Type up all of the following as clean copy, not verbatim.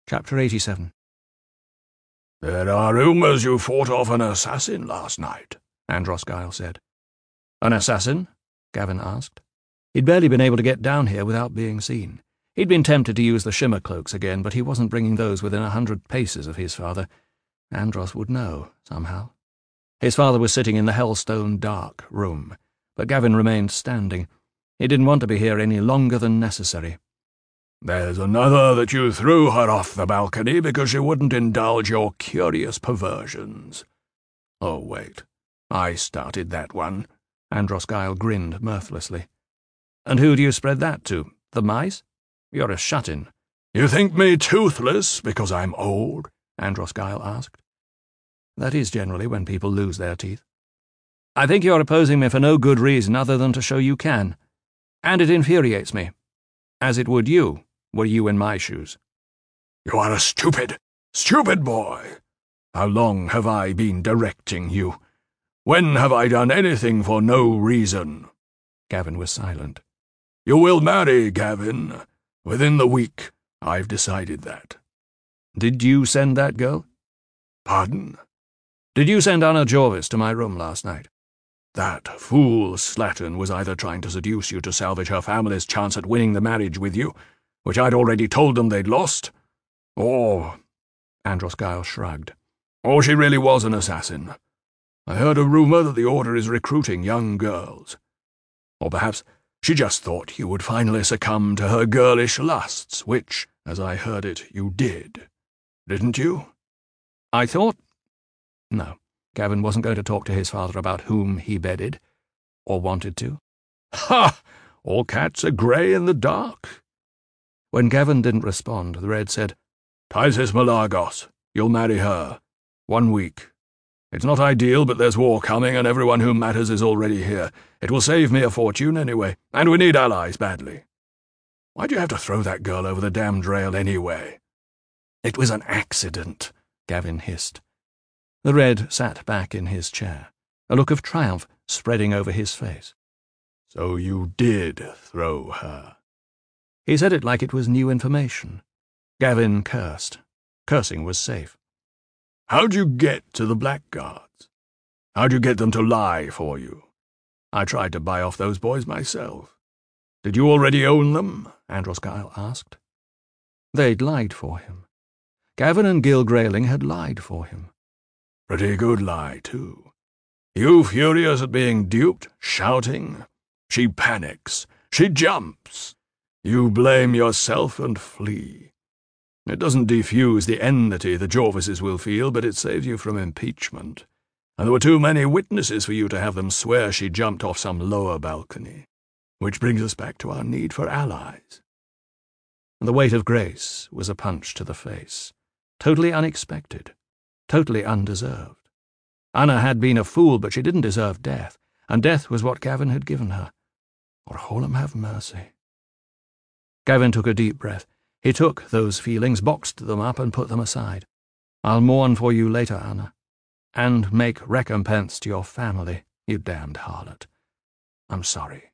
Chapter 87. "There are rumours you fought off an assassin last night," Andros Guile said. An assassin? Gavin asked. He'd barely been able to get down here without being seen. He'd been tempted to use the shimmer cloaks again, but he wasn't bringing those within 100 paces of his father. Andros would know, somehow. His father was sitting in the Hellstone dark room, but Gavin remained standing. He didn't want to be here any longer than necessary. "There's another that you threw her off the balcony because she wouldn't indulge your curious perversions." "Oh, wait. I started that one." Andros Guile grinned mirthlessly. "And who do you spread that to? The mice? You're a shut-in." "You think me toothless because I'm old?" Andros Guile asked. "That is generally when people lose their teeth." "I think you're opposing me for no good reason other than to show you can. And it infuriates me. As it would you, were you in my shoes." "You are a stupid, stupid boy. How long have I been directing you? When have I done anything for no reason?" Gavin was silent. "You will marry, Gavin. Within the week. I've decided that." "Did you send that girl?" "Pardon?" "Did you send Anna Jorvis to my room last night?" "That fool Slattern was either trying to seduce you to salvage her family's chance at winning the marriage with you, which I'd already told them they'd lost, or—" Andros Guile shrugged. "Or she really was an assassin. I heard a rumour that the Order is recruiting young girls. Or perhaps she just thought you would finally succumb to her girlish lusts, which, as I heard it, you did. Didn't you?" "I thought—" No, Gavin wasn't going to talk to his father about whom he bedded, or wanted to. "Ha! All cats are grey in the dark." When Gavin didn't respond, the Red said, "Tysis Malagos, you'll marry her. 1 week. It's not ideal, but there's war coming and everyone who matters is already here. It will save me a fortune anyway, and we need allies badly. Why'd you have to throw that girl over the damned rail anyway?" "It was an accident," Gavin hissed. The Red sat back in his chair, a look of triumph spreading over his face. "So you did throw her?" He said it like it was new information. Gavin cursed. Cursing was safe. "How'd you get to the Blackguards? How'd you get them to lie for you? I tried to buy off those boys myself." "Did you already own them?" Andros Guile asked. They'd lied for him. Gavin and Gil Grayling had lied for him. "Pretty good lie, too. You furious at being duped, shouting. She panics. She jumps. You blame yourself and flee. It doesn't defuse the enmity the Jorvises will feel, but it saves you from impeachment. And there were too many witnesses for you to have them swear she jumped off some lower balcony. Which brings us back to our need for allies." The weight of grace was a punch to the face. Totally unexpected. Totally undeserved. Anna had been a fool, but she didn't deserve death, and death was what Gavin had given her. Or Holam have mercy. Gavin took a deep breath. He took those feelings, boxed them up, and put them aside. "I'll mourn for you later, Anna, and make recompense to your family, you damned harlot. I'm sorry."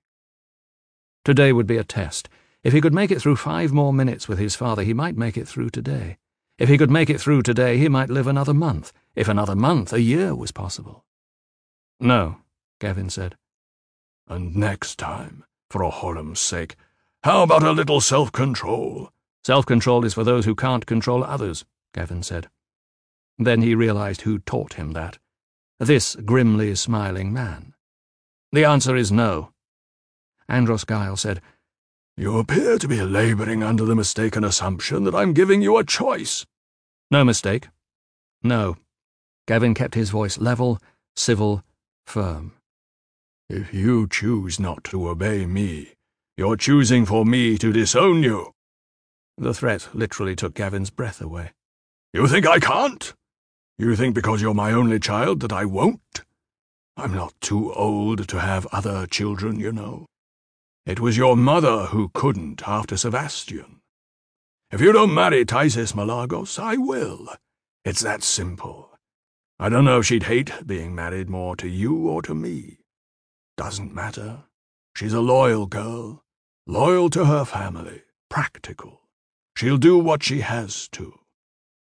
Today would be a test. If he could make it through 5 more minutes with his father, he might make it through today. If he could make it through today, he might live another month. If another month, a year was possible. "No," Gavin said. "And next time, for Holam's sake, how about a little self-control?" "Self-control is for those who can't control others," Gavin said. Then he realized who taught him that. This grimly smiling man. "The answer is no." Andros Guile said, "You appear to be labouring under the mistaken assumption that I'm giving you a choice." "No mistake. No." Gavin kept his voice level, civil, firm. "If you choose not to obey me, you're choosing for me to disown you." The threat literally took Gavin's breath away. "You think I can't? You think because you're my only child that I won't? I'm not too old to have other children, you know. It was your mother who couldn't after Sebastian. If you don't marry Tysis Malagos, I will. It's that simple. I don't know if she'd hate being married more to you or to me. Doesn't matter. She's a loyal girl, loyal to her family, practical. She'll do what she has to.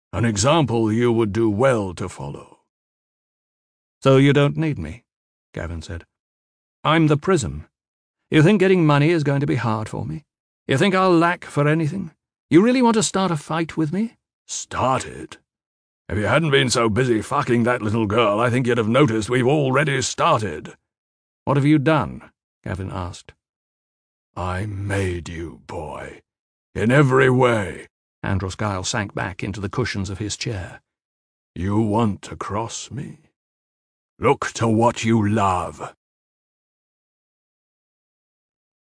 An example you would do well to follow. So you don't need me, Gavin said. I'm the prism. You think getting money is going to be hard for me? You think I'll lack for anything? You really want to start a fight with me? Started? If you hadn't been so busy fucking that little girl, I think you'd have noticed we've already started. What have you done? Gavin asked. I made you, boy. In every way. Andros Guile sank back into the cushions of his chair. You want to cross me? Look to what you love.